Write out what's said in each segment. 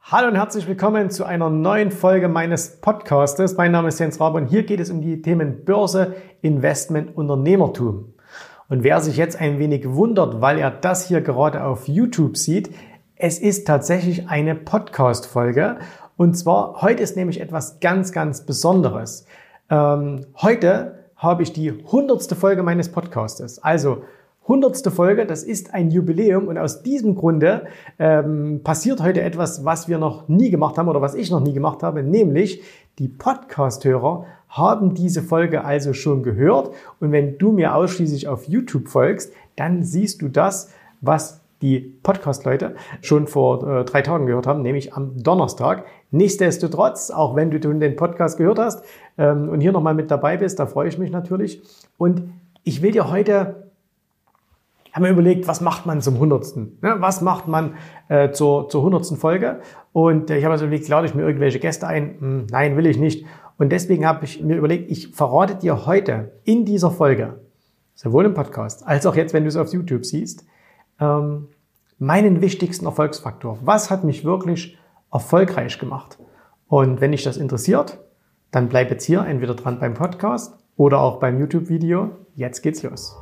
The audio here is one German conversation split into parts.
Hallo und herzlich willkommen zu einer neuen Folge meines Podcastes. Mein Name ist Jens Rabe und hier geht es um die Themen Börse, Investment, Unternehmertum. Und wer sich jetzt ein wenig wundert, weil er das hier gerade auf YouTube sieht, es ist tatsächlich eine Podcast-Folge. Und zwar, heute ist nämlich etwas ganz, ganz Besonderes. Heute habe ich die 100. Folge meines Podcastes. Also 100. Folge, das ist ein Jubiläum und aus diesem Grunde passiert heute etwas, was wir noch nie gemacht haben oder was ich noch nie gemacht habe, nämlich die Podcast-Hörer haben diese Folge also schon gehört und wenn du mir ausschließlich auf YouTube folgst, dann siehst du das, was die Podcast-Leute schon vor 3 Tagen gehört haben, nämlich am Donnerstag. Nichtsdestotrotz, auch wenn du den Podcast gehört hast und hier nochmal mit dabei bist, da freue ich mich natürlich und ich will dir heute haben wir überlegt, was macht man zum 100. Was macht man zur 100. Folge? Und ich habe also überlegt, lade ich mir irgendwelche Gäste ein? Nein, will ich nicht. Und deswegen habe ich mir überlegt, ich verrate dir heute in dieser Folge, sowohl im Podcast als auch jetzt, wenn du es auf YouTube siehst, meinen wichtigsten Erfolgsfaktor. Was hat mich wirklich erfolgreich gemacht? Und wenn dich das interessiert, dann bleib jetzt hier entweder dran beim Podcast oder auch beim YouTube-Video. Jetzt geht's los.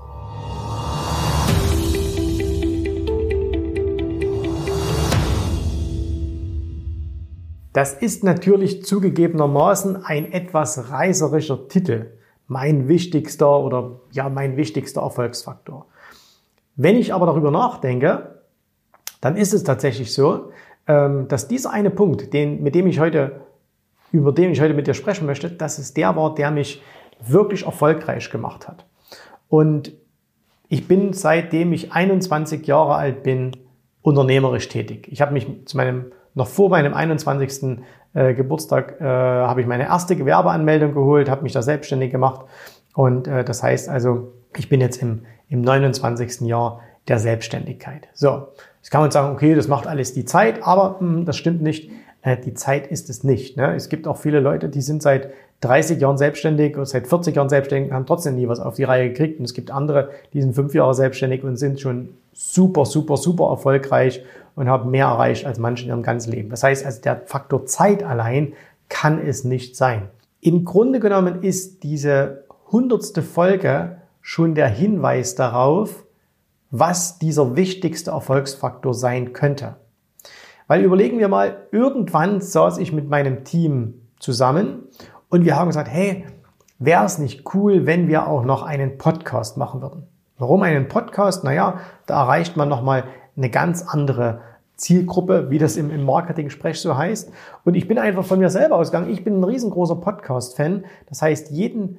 Das ist natürlich zugegebenermaßen ein etwas reißerischer Titel. Mein wichtigster Erfolgsfaktor. Wenn ich aber darüber nachdenke, dann ist es tatsächlich so, dass dieser eine Punkt, über den ich heute mit dir sprechen möchte, dass es der war, der mich wirklich erfolgreich gemacht hat. Und ich bin, seitdem ich 21 Jahre alt bin, unternehmerisch tätig. Ich habe mich noch vor meinem 21. Geburtstag habe ich meine erste Gewerbeanmeldung geholt, habe mich da selbstständig gemacht und das heißt also, ich bin jetzt im 29. Jahr der Selbstständigkeit. So, jetzt kann man sagen, okay, das macht alles die Zeit, aber das stimmt nicht. Die Zeit ist es nicht. Ne? Es gibt auch viele Leute, die sind seit 30 Jahren selbstständig oder seit 40 Jahren selbstständig und haben trotzdem nie was auf die Reihe gekriegt. Und es gibt andere, die sind 5 Jahre selbstständig und sind schon super erfolgreich und haben mehr erreicht als manche in ihrem ganzen Leben. Das heißt, also der Faktor Zeit allein kann es nicht sein. Im Grunde genommen ist diese 100. Folge schon der Hinweis darauf, was dieser wichtigste Erfolgsfaktor sein könnte. Weil überlegen wir mal, irgendwann saß ich mit meinem Team zusammen und wir haben gesagt, hey, wäre es nicht cool, wenn wir auch noch einen Podcast machen würden? Warum einen Podcast? Naja, da erreicht man nochmal eine ganz andere Zielgruppe, wie das im Marketing-Sprech so heißt. Und ich bin einfach von mir selber ausgegangen. Ich bin ein riesengroßer Podcast-Fan. Das heißt, jeden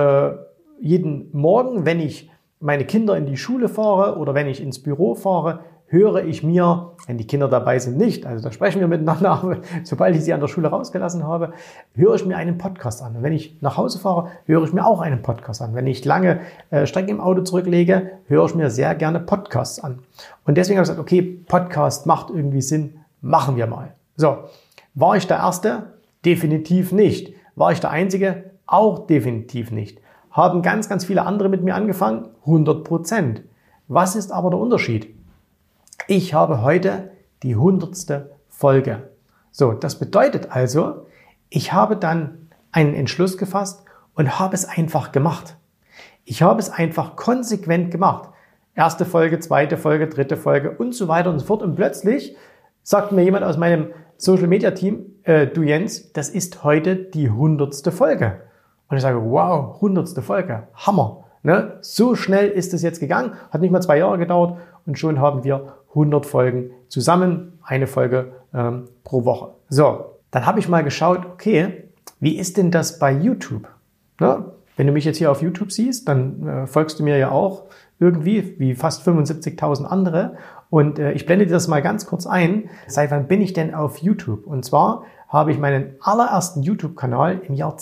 Morgen, wenn ich meine Kinder in die Schule fahre oder wenn ich ins Büro fahre, höre ich mir, wenn die Kinder dabei sind, nicht, also da sprechen wir miteinander, aber sobald ich sie an der Schule rausgelassen habe, höre ich mir einen Podcast an. Und wenn ich nach Hause fahre, höre ich mir auch einen Podcast an. Wenn ich lange Strecken im Auto zurücklege, höre ich mir sehr gerne Podcasts an. Und deswegen habe ich gesagt, okay, Podcast macht irgendwie Sinn, machen wir mal. So, war ich der Erste? Definitiv nicht. War ich der Einzige? Auch definitiv nicht. Haben ganz, ganz viele andere mit mir angefangen? 100%. Was ist aber der Unterschied? Ich habe heute die 100. Folge. So, das bedeutet also, ich habe dann einen Entschluss gefasst und habe es einfach gemacht. Ich habe es einfach konsequent gemacht. 1. Folge, 2. Folge, 3. Folge und so weiter und so fort. Und plötzlich sagt mir jemand aus meinem Social Media Team, du Jens, das ist heute die 100. Folge. Und ich sage, wow, 100. Folge, Hammer. Ne? So schnell ist es jetzt gegangen, hat nicht mal 2 Jahre gedauert und schon haben wir 100 Folgen zusammen, eine Folge pro Woche. So, dann habe ich mal geschaut, okay, wie ist denn das bei YouTube? Ne? Wenn du mich jetzt hier auf YouTube siehst, dann folgst du mir ja auch irgendwie, wie fast 75.000 andere. Und ich blende dir das mal ganz kurz ein. Seit wann bin ich denn auf YouTube? Und zwar habe ich meinen allerersten YouTube-Kanal im Jahr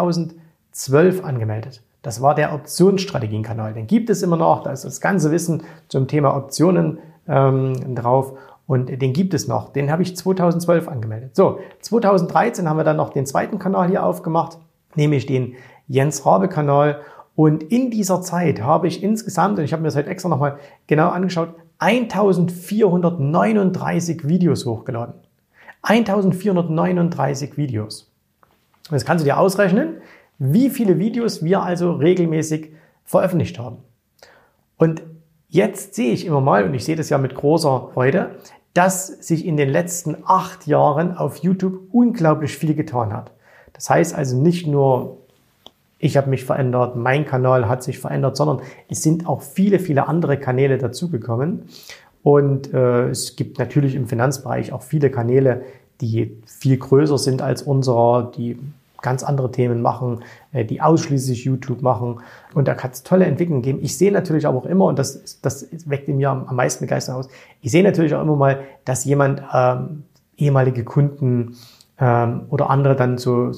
2012 angemeldet. Das war der Optionsstrategien-Kanal. Den gibt es immer noch. Da ist das ganze Wissen zum Thema Optionen drauf. Und den gibt es noch. Den habe ich 2012 angemeldet. So, 2013 haben wir dann noch den zweiten Kanal hier aufgemacht, nämlich den Jens Rabe Kanal. Und in dieser Zeit habe ich insgesamt, und ich habe mir das heute extra nochmal genau angeschaut, 1439 Videos hochgeladen. 1439 Videos. Und das kannst du dir ausrechnen, wie viele Videos wir also regelmäßig veröffentlicht haben. Und jetzt sehe ich immer mal, und ich sehe das ja mit großer Freude, dass sich in den letzten 8 Jahren auf YouTube unglaublich viel getan hat. Das heißt also nicht nur, ich habe mich verändert, mein Kanal hat sich verändert, sondern es sind auch viele, viele andere Kanäle dazugekommen. Und es gibt natürlich im Finanzbereich auch viele Kanäle, die viel größer sind als unserer, die ganz andere Themen machen, die ausschließlich YouTube machen. Und da kann es tolle Entwicklungen geben. Ich sehe natürlich aber auch immer, und das weckt in mir am meisten Begeisterung aus, ich sehe natürlich auch immer mal, dass jemand ehemalige Kunden oder andere dann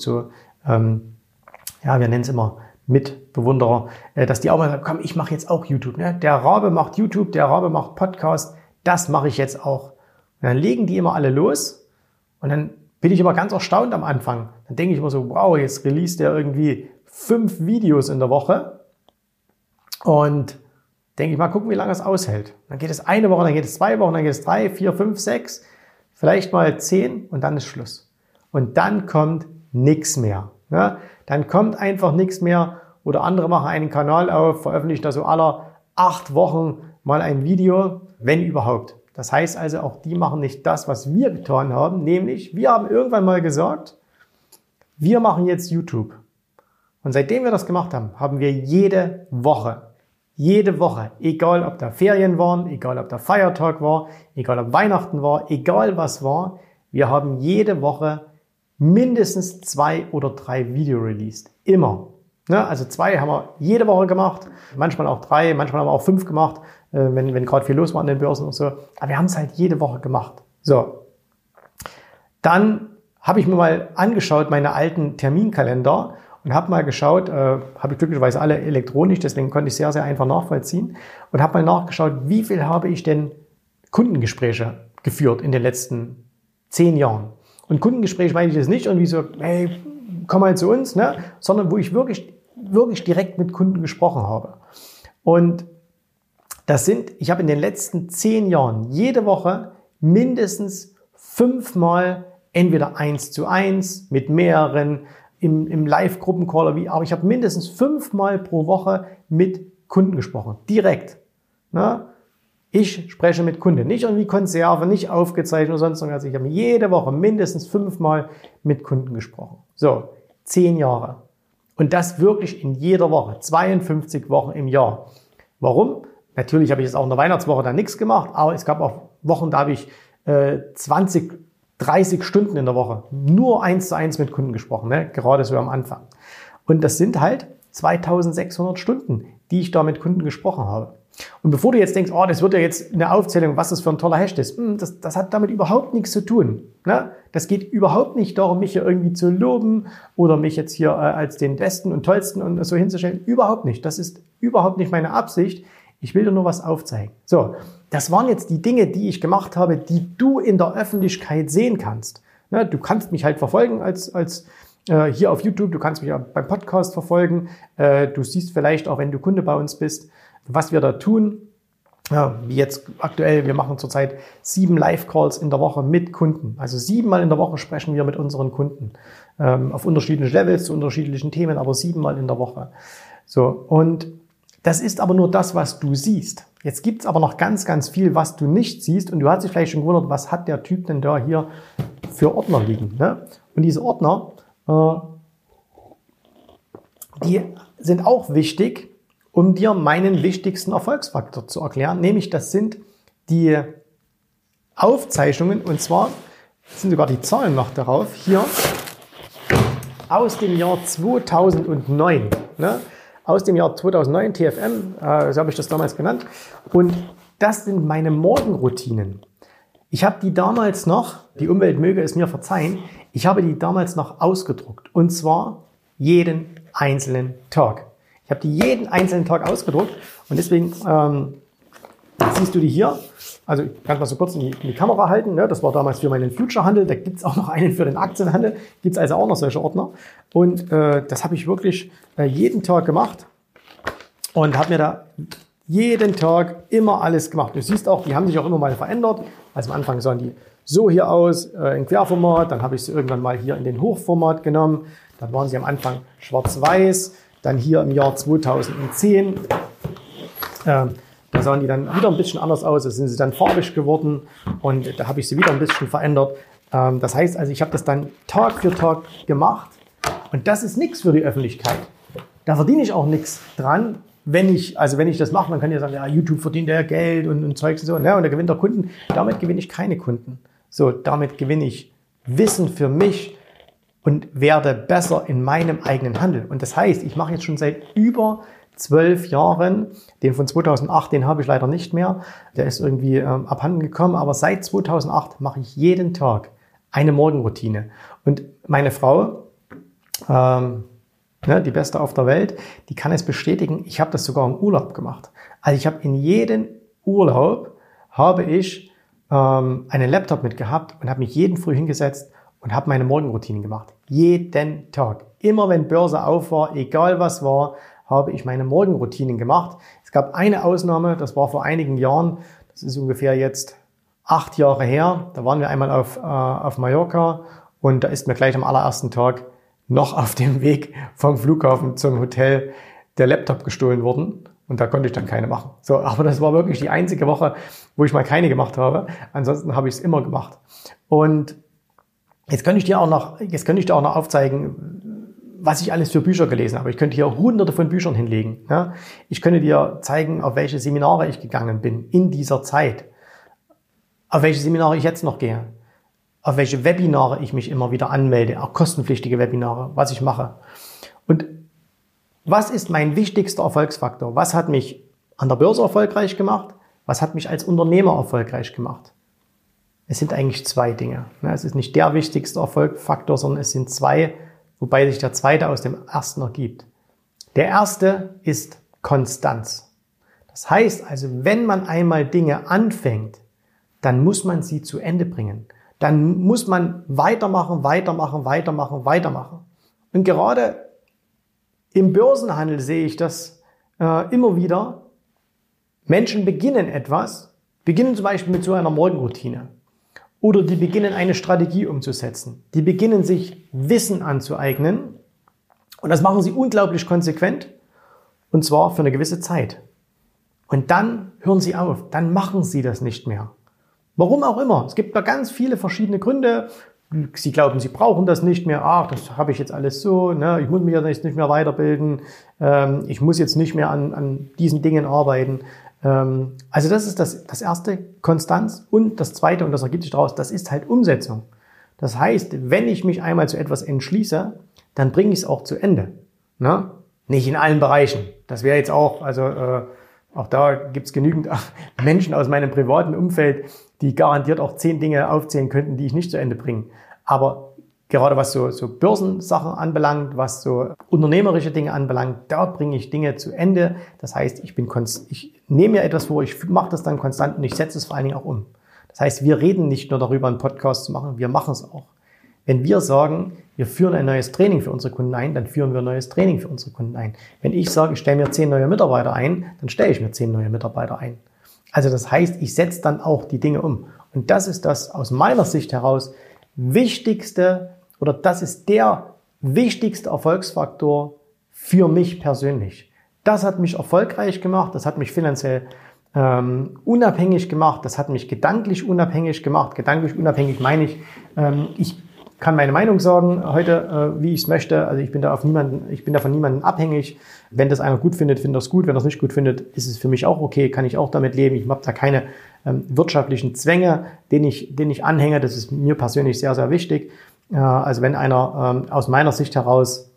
wir nennen es immer Mitbewunderer, dass die auch mal sagen, komm, ich mache jetzt auch YouTube. Ne? Der Rabe macht YouTube, der Rabe macht Podcast, das mache ich jetzt auch. Und dann legen die immer alle los und dann bin ich immer ganz erstaunt am Anfang. Dann denke ich immer so, wow, jetzt released der irgendwie 5 Videos in der Woche und denke ich mal, gucken, wie lange es aushält. Dann geht es eine Woche, dann geht es 2 Wochen, dann geht es 3, 4, 5, 6, vielleicht mal 10 und dann ist Schluss. Und dann kommt nichts mehr. Ja? Dann kommt einfach nichts mehr oder andere machen einen Kanal auf, veröffentlichen da so alle 8 Wochen mal ein Video, wenn überhaupt. Das heißt also, auch die machen nicht das, was wir getan haben, nämlich wir haben irgendwann mal gesagt, wir machen jetzt YouTube. Und seitdem wir das gemacht haben, haben wir jede Woche, egal ob da Ferien waren, egal ob da Feiertag war, egal ob Weihnachten war, egal was war, wir haben jede Woche mindestens 2 oder 3 Video released. Immer. Ne? Also 2 haben wir jede Woche gemacht, manchmal auch 3, manchmal haben wir auch 5 gemacht, wenn gerade viel los war an den Börsen und so. Aber wir haben es halt jede Woche gemacht. So. Dann habe ich mir mal angeschaut, meine alten Terminkalender und habe mal geschaut, habe ich glücklicherweise alle elektronisch, deswegen konnte ich sehr, sehr einfach nachvollziehen und habe mal nachgeschaut, wie viel habe ich denn Kundengespräche geführt in den letzten 10 Jahren. Und Kundengespräche meine ich jetzt nicht irgendwie so, hey, komm mal zu uns, ne? Sondern wo ich wirklich direkt mit Kunden gesprochen habe. Und ich habe in den letzten 10 Jahren jede Woche mindestens 5 Mal entweder 1:1 mit mehreren im Live-Gruppencall, aber ich habe mindestens 5 Mal pro Woche mit Kunden gesprochen. Direkt. Ne? Ich spreche mit Kunden, nicht irgendwie Konserve, nicht aufgezeichnet oder sonst irgendwas. Ich habe jede Woche mindestens 5 Mal mit Kunden gesprochen. So, 10 Jahre. Und das wirklich in jeder Woche, 52 Wochen im Jahr. Warum? Natürlich habe ich jetzt auch in der Weihnachtswoche da nichts gemacht, aber es gab auch Wochen, da habe ich 20, 30 Stunden in der Woche nur 1:1 mit Kunden gesprochen, ne? Gerade so am Anfang. Und das sind halt 2600 Stunden, die ich da mit Kunden gesprochen habe. Und bevor du jetzt denkst, oh, das wird ja jetzt eine Aufzählung, was das für ein toller Hash ist, das hat damit überhaupt nichts zu tun. Ne? Das geht überhaupt nicht darum, mich hier irgendwie zu loben oder mich jetzt hier als den Besten und Tollsten und so hinzustellen. Überhaupt nicht. Das ist überhaupt nicht meine Absicht. Ich will dir nur was aufzeigen. So, das waren jetzt die Dinge, die ich gemacht habe, die du in der Öffentlichkeit sehen kannst. Ne? Du kannst mich halt verfolgen als hier auf YouTube, du kannst mich auch beim Podcast verfolgen. Du siehst vielleicht auch, wenn du Kunde bei uns bist, was wir da tun. Ja, wie jetzt aktuell, wir machen zurzeit 7 Live-Calls in der Woche mit Kunden. Also 7 Mal in der Woche sprechen wir mit unseren Kunden. Auf unterschiedlichen Levels, zu unterschiedlichen Themen, aber 7 Mal in der Woche. So, und das ist aber nur das, was du siehst. Jetzt gibt's aber noch ganz, ganz viel, was du nicht siehst. Und du hast dich vielleicht schon gewundert, was hat der Typ denn da hier für Ordner liegen? Ne? Und diese Ordner, die sind auch wichtig, um dir meinen wichtigsten Erfolgsfaktor zu erklären. Nämlich, das sind die Aufzeichnungen, und zwar sind sogar die Zahlen noch darauf, hier aus dem Jahr 2009. Ne? Aus dem Jahr 2009, TFM, so habe ich das damals genannt. Und das sind meine Morgenroutinen. Ich habe die damals noch, die Umwelt möge es mir verzeihen, ich habe die damals noch ausgedruckt. Und zwar jeden einzelnen Tag. Ich habe die jeden einzelnen Tag ausgedruckt und deswegen siehst du die hier. Also ich kann mal so kurz in die Kamera halten. Ne? Das war damals für meinen Future-Handel. Da gibt es auch noch einen für den Aktienhandel. Gibt es also auch noch solche Ordner. Und das habe ich wirklich jeden Tag gemacht und habe mir da jeden Tag immer alles gemacht. Du siehst auch, die haben sich auch immer mal verändert. Also am Anfang sahen die so hier aus, in Querformat, dann habe ich sie irgendwann mal hier in den Hochformat genommen. Dann waren sie am Anfang schwarz-weiß, dann hier im Jahr 2010. Da sahen die dann wieder ein bisschen anders aus, da sind sie dann farbig geworden und da habe ich sie wieder ein bisschen verändert. Das heißt also, ich habe das dann Tag für Tag gemacht und das ist nichts für die Öffentlichkeit. Da verdiene ich auch nichts dran, wenn ich das mache. Man kann ja sagen, ja, YouTube verdient ja Geld und Zeugs und so, ne, und da gewinnt der Kunden. Damit gewinne ich keine Kunden. So, damit gewinne ich Wissen für mich und werde besser in meinem eigenen Handel. Und das heißt, ich mache jetzt schon seit über 12 Jahren, den von 2008, den habe ich leider nicht mehr, der ist irgendwie abhanden gekommen, aber seit 2008 mache ich jeden Tag eine Morgenroutine. Und meine Frau, die Beste auf der Welt, die kann es bestätigen, ich habe das sogar im Urlaub gemacht. Also ich habe in jedem Urlaub, einen Laptop mitgehabt und habe mich jeden Früh hingesetzt und habe meine Morgenroutine gemacht. Jeden Tag. Immer wenn Börse auf war, egal was war, habe ich meine Morgenroutinen gemacht. Es gab eine Ausnahme, das war vor einigen Jahren, das ist ungefähr jetzt 8 Jahre her. Da waren wir einmal auf Mallorca und da ist mir gleich am allerersten Tag noch auf dem Weg vom Flughafen zum Hotel der Laptop gestohlen worden. Und da konnte ich dann keine machen. So, aber das war wirklich die einzige Woche, wo ich mal keine gemacht habe. Ansonsten habe ich es immer gemacht. Und jetzt könnte ich dir auch noch aufzeigen, was ich alles für Bücher gelesen habe. Ich könnte hier hunderte von Büchern hinlegen. Ja? Ich könnte dir zeigen, auf welche Seminare ich gegangen bin in dieser Zeit. Auf welche Seminare ich jetzt noch gehe. Auf welche Webinare ich mich immer wieder anmelde. Auch kostenpflichtige Webinare, was ich mache. Und was ist mein wichtigster Erfolgsfaktor? Was hat mich an der Börse erfolgreich gemacht? Was hat mich als Unternehmer erfolgreich gemacht? Es sind eigentlich 2 Dinge. Es ist nicht der wichtigste Erfolgsfaktor, sondern es sind 2, wobei sich der zweite aus dem ersten ergibt. Der erste ist Konstanz. Das heißt also, wenn man einmal Dinge anfängt, dann muss man sie zu Ende bringen. Dann muss man weitermachen. Und gerade im Börsenhandel sehe ich das immer wieder. Menschen beginnen zum Beispiel mit so einer Morgenroutine. Oder die beginnen eine Strategie umzusetzen. Die beginnen sich Wissen anzueignen. Und das machen sie unglaublich konsequent. Und zwar für eine gewisse Zeit. Und dann hören sie auf. Dann machen sie das nicht mehr. Warum auch immer. Es gibt da ganz viele verschiedene Gründe. Sie glauben, sie brauchen das nicht mehr. Ach, das habe ich jetzt alles so. Ne? Ich muss mich jetzt nicht mehr weiterbilden. Ich muss jetzt nicht mehr an diesen Dingen arbeiten. Also das ist das erste, Konstanz. Und das zweite, und das ergibt sich daraus, das ist halt Umsetzung. Das heißt, wenn ich mich einmal zu etwas entschließe, dann bringe ich es auch zu Ende. Ne? Nicht in allen Bereichen. Das wäre jetzt auch, auch da gibt es genügend Menschen aus meinem privaten Umfeld, die garantiert auch 10 Dinge aufzählen könnten, die ich nicht zu Ende bringe. Aber gerade was so Börsensachen anbelangt, was so unternehmerische Dinge anbelangt, da bringe ich Dinge zu Ende. Das heißt, ich nehme mir etwas vor, ich mache das dann konstant und ich setze es vor allen Dingen auch um. Das heißt, wir reden nicht nur darüber, einen Podcast zu machen, wir machen es auch. Wenn wir sagen, wir führen ein neues Training für unsere Kunden ein, dann führen wir ein neues Training für unsere Kunden ein. Wenn ich sage, ich stelle mir 10 neue Mitarbeiter ein, dann stelle ich mir 10 neue Mitarbeiter ein. Also das heißt, ich setze dann auch die Dinge um. Und das ist das aus meiner Sicht heraus wichtigste, oder das ist der wichtigste Erfolgsfaktor für mich persönlich. Das hat mich erfolgreich gemacht, das hat mich finanziell unabhängig gemacht, das hat mich gedanklich unabhängig gemacht. Gedanklich unabhängig meine ich kann meine Meinung sagen heute, wie ich es möchte. Also ich bin da von niemandem abhängig. Wenn das einer gut findet, findet er es gut. Wenn er es nicht gut findet, ist es für mich auch okay, kann ich auch damit leben. Ich habe da keine wirtschaftlichen Zwänge, denen ich anhänge. Das ist mir persönlich sehr, sehr wichtig. Also wenn einer aus meiner Sicht heraus,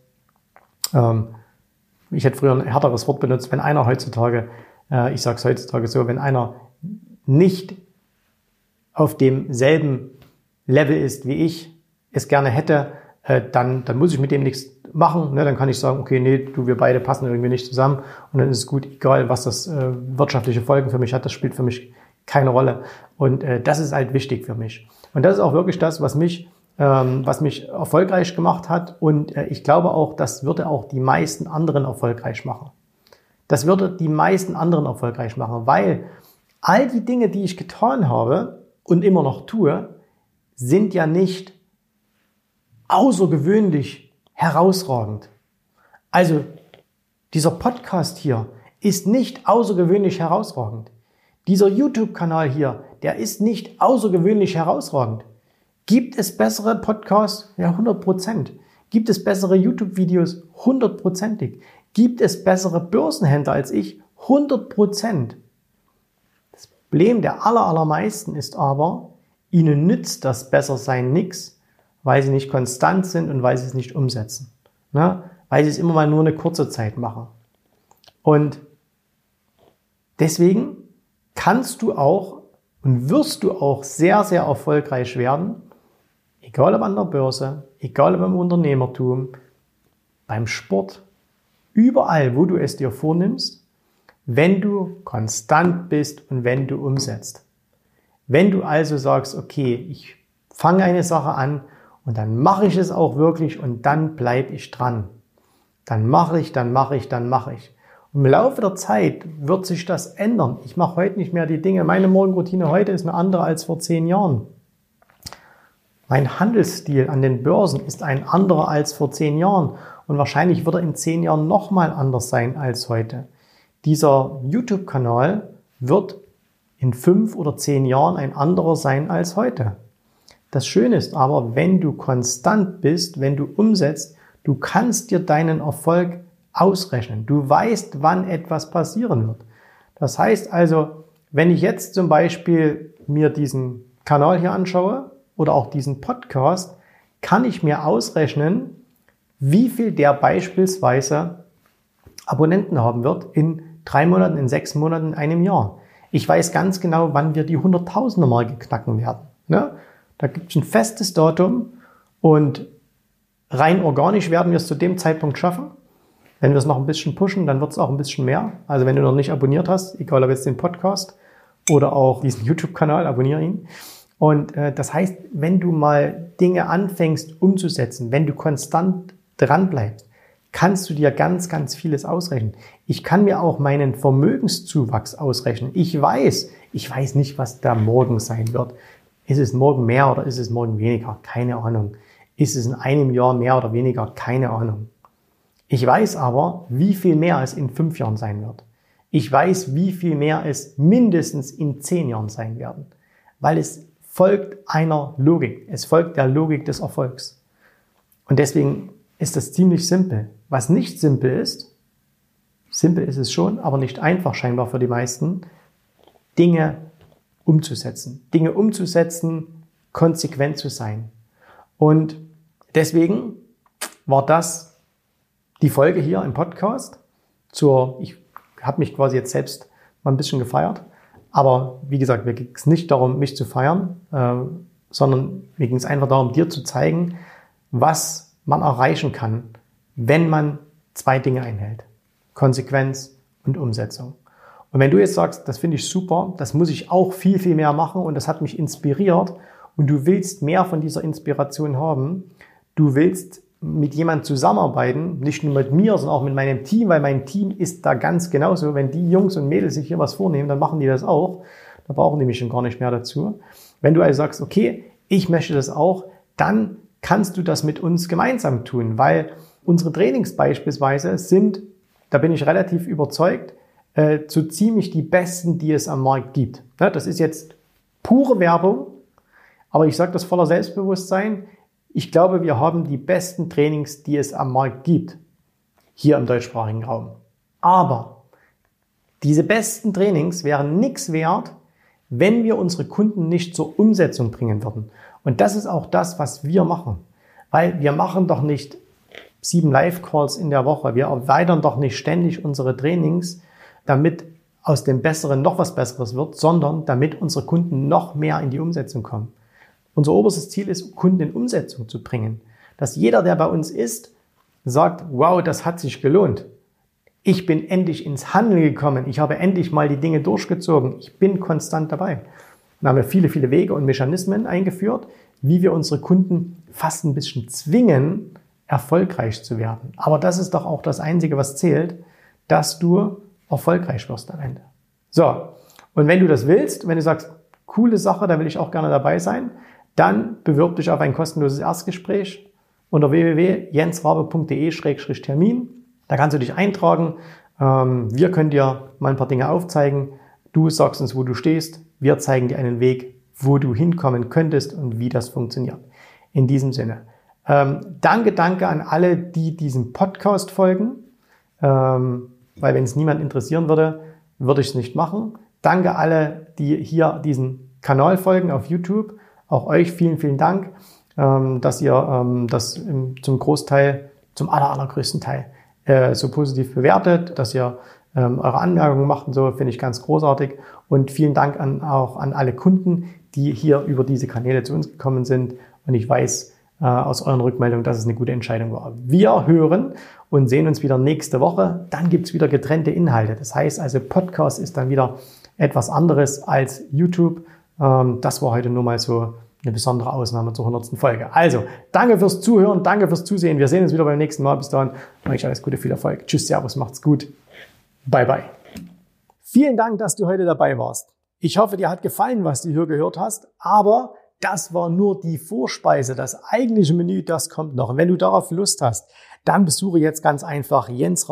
ich hätte früher ein härteres Wort benutzt, wenn einer heutzutage, ich sage es heutzutage so, wenn einer nicht auf demselben Level ist wie ich es gerne hätte, dann muss ich mit dem nichts machen. Ne? Dann kann ich sagen, okay, nee, wir beide passen irgendwie nicht zusammen und dann ist es gut, egal was das wirtschaftliche Folgen für mich hat, das spielt für mich keine Rolle. Und das ist halt wichtig für mich. Und das ist auch wirklich das, was mich erfolgreich gemacht hat. Und ich glaube auch, das würde auch die meisten anderen erfolgreich machen. Das würde die meisten anderen erfolgreich machen, weil all die Dinge, die ich getan habe und immer noch tue, sind ja nicht außergewöhnlich herausragend. Also dieser Podcast hier ist nicht außergewöhnlich herausragend. Dieser YouTube-Kanal hier, der ist nicht außergewöhnlich herausragend. Gibt es bessere Podcasts? Ja, 100%. Gibt es bessere YouTube-Videos? 100%ig. Gibt es bessere Börsenhändler als ich? 100%. Das Problem der allermeisten ist aber, ihnen nützt das Bessersein nichts, weil sie nicht konstant sind und weil sie es nicht umsetzen. Ne? Weil sie es immer mal nur eine kurze Zeit machen. Und deswegen kannst du auch und wirst du auch sehr, sehr erfolgreich werden, egal ob an der Börse, egal ob im Unternehmertum, beim Sport, überall, wo du es dir vornimmst, wenn du konstant bist und wenn du umsetzt. Wenn du also sagst, okay, ich fange eine Sache an und dann mache ich es auch wirklich und dann bleibe ich dran. Dann mache ich. Und im Laufe der Zeit wird sich das ändern. Ich mache heute nicht mehr die Dinge. Meine Morgenroutine heute ist eine andere als vor 10 Jahren. Mein Handelsstil an den Börsen ist ein anderer als vor 10 Jahren. Und wahrscheinlich wird er in 10 Jahren nochmal anders sein als heute. Dieser YouTube-Kanal wird in 5 oder 10 Jahren ein anderer sein als heute. Das Schöne ist aber, wenn du konstant bist, wenn du umsetzt, du kannst dir deinen Erfolg ausrechnen. Du weißt, wann etwas passieren wird. Das heißt also, wenn ich jetzt zum Beispiel mir diesen Kanal hier anschaue oder auch diesen Podcast, kann ich mir ausrechnen, wie viel der beispielsweise Abonnenten haben wird in 3 Monaten, in 6 Monaten, in einem Jahr. Ich weiß ganz genau, wann wir die 100.000er-Marke knacken werden. Ne? Da gibt es ein festes Datum und rein organisch werden wir es zu dem Zeitpunkt schaffen. Wenn wir es noch ein bisschen pushen, dann wird es auch ein bisschen mehr. Also wenn du noch nicht abonniert hast, egal ob jetzt den Podcast oder auch diesen YouTube-Kanal, abonniere ihn. Und das heißt, wenn du mal Dinge anfängst umzusetzen, wenn du konstant dran bleibst, kannst du dir ganz, ganz vieles ausrechnen. Ich kann mir auch meinen Vermögenszuwachs ausrechnen. Ich weiß nicht, was da morgen sein wird. Ist es morgen mehr oder ist es morgen weniger? Keine Ahnung. Ist es in einem Jahr mehr oder weniger? Keine Ahnung. Ich weiß aber, wie viel mehr es in 5 Jahren sein wird. Ich weiß, wie viel mehr es mindestens in 10 Jahren sein werden. Weil es folgt einer Logik. Es folgt der Logik des Erfolgs. Und deswegen ist das ziemlich simpel. Was nicht simpel ist es schon, aber nicht einfach scheinbar für die meisten, Dinge umzusetzen. Dinge umzusetzen, konsequent zu sein. Und deswegen war das die Folge hier im Podcast. Ich habe mich quasi jetzt selbst mal ein bisschen gefeiert. Aber wie gesagt, mir ging es nicht darum, mich zu feiern, sondern mir ging es einfach darum, dir zu zeigen, was man erreichen kann, wenn man 2 Dinge einhält. Konsequenz und Umsetzung. Und wenn du jetzt sagst, das finde ich super, das muss ich auch viel, viel mehr machen und das hat mich inspiriert und du willst mehr von dieser Inspiration haben, du willst mit jemandem zusammenarbeiten, nicht nur mit mir, sondern auch mit meinem Team, weil mein Team ist da ganz genauso. Wenn die Jungs und Mädels sich hier was vornehmen, dann machen die das auch. Da brauchen die mich schon gar nicht mehr dazu. Wenn du also sagst, okay, ich möchte das auch, dann kannst du das mit uns gemeinsam tun, weil unsere Trainings beispielsweise sind, da bin ich relativ überzeugt, so ziemlich die besten, die es am Markt gibt. Das ist jetzt pure Werbung, aber ich sage das voller Selbstbewusstsein. Ich glaube, wir haben die besten Trainings, die es am Markt gibt, hier im deutschsprachigen Raum. Aber diese besten Trainings wären nichts wert, wenn wir unsere Kunden nicht zur Umsetzung bringen würden. Und das ist auch das, was wir machen. Weil wir machen doch nicht 7 Live-Calls in der Woche. Wir erweitern doch nicht ständig unsere Trainings, damit aus dem Besseren noch was Besseres wird, sondern damit unsere Kunden noch mehr in die Umsetzung kommen. Unser oberstes Ziel ist, Kunden in Umsetzung zu bringen. Dass jeder, der bei uns ist, sagt, wow, das hat sich gelohnt. Ich bin endlich ins Handeln gekommen. Ich habe endlich mal die Dinge durchgezogen. Ich bin konstant dabei. Dann haben wir viele, viele Wege und Mechanismen eingeführt, wie wir unsere Kunden fast ein bisschen zwingen, erfolgreich zu werden. Aber das ist doch auch das Einzige, was zählt, dass du erfolgreich wirst am Ende. So, und wenn du das willst, wenn du sagst, coole Sache, da will ich auch gerne dabei sein, dann bewirb dich auf ein kostenloses Erstgespräch unter www.jensrabe.de/termin. Da kannst du dich eintragen. Wir können dir mal ein paar Dinge aufzeigen. Du sagst uns, wo du stehst. Wir zeigen dir einen Weg, wo du hinkommen könntest und wie das funktioniert. In diesem Sinne. Danke an alle, die diesem Podcast folgen. Weil wenn es niemand interessieren würde, würde ich es nicht machen. Danke alle, die hier diesen Kanal folgen auf YouTube. Auch euch vielen Dank, dass ihr das zum Großteil, zum allergrößten Teil so positiv bewertet, dass ihr eure Anmerkungen macht und so, finde ich ganz großartig. Und vielen Dank auch an alle Kunden, die hier über diese Kanäle zu uns gekommen sind. Und ich weiß aus euren Rückmeldungen, dass es eine gute Entscheidung war. Wir hören und sehen uns wieder nächste Woche. Dann gibt's wieder getrennte Inhalte. Das heißt also, Podcast ist dann wieder etwas anderes als YouTube. Das war heute nur mal so eine besondere Ausnahme zur 100. Folge. Also, danke fürs Zuhören, danke fürs Zusehen. Wir sehen uns wieder beim nächsten Mal. Bis dahin, euch alles Gute, viel Erfolg. Tschüss, Servus, macht's gut. Bye, bye. Vielen Dank, dass du heute dabei warst. Ich hoffe, dir hat gefallen, was du hier gehört hast, aber das war nur die Vorspeise. Das eigentliche Menü, das kommt noch. Und wenn du darauf Lust hast, dann besuche jetzt ganz einfach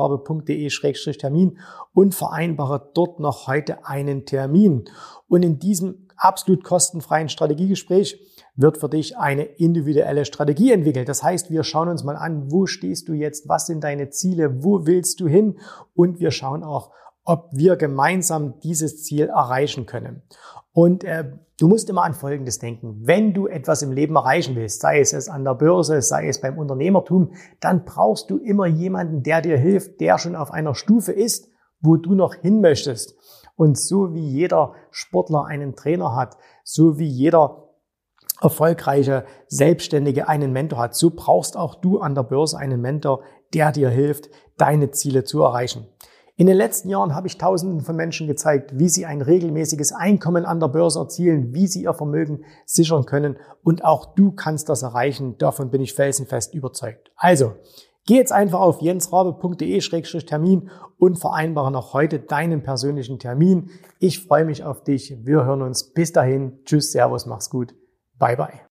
jensrabe.de/termin und vereinbare dort noch heute einen Termin. Und in diesem absolut kostenfreien Strategiegespräch wird für dich eine individuelle Strategie entwickelt. Das heißt, wir schauen uns mal an, wo stehst du jetzt, was sind deine Ziele, wo willst du hin? Und wir schauen auch, ob wir gemeinsam dieses Ziel erreichen können. Und du musst immer an Folgendes denken. Wenn du etwas im Leben erreichen willst, sei es an der Börse, sei es beim Unternehmertum, dann brauchst du immer jemanden, der dir hilft, der schon auf einer Stufe ist, wo du noch hin möchtest. Und so wie jeder Sportler einen Trainer hat, so wie jeder erfolgreiche Selbstständige einen Mentor hat, so brauchst auch du an der Börse einen Mentor, der dir hilft, deine Ziele zu erreichen. In den letzten Jahren habe ich Tausenden von Menschen gezeigt, wie sie ein regelmäßiges Einkommen an der Börse erzielen, wie sie ihr Vermögen sichern können. Und auch du kannst das erreichen. Davon bin ich felsenfest überzeugt. Also, geh jetzt einfach auf jensrabe.de/termin und vereinbare noch heute deinen persönlichen Termin. Ich freue mich auf dich. Wir hören uns. Bis dahin. Tschüss, Servus, mach's gut. Bye, bye.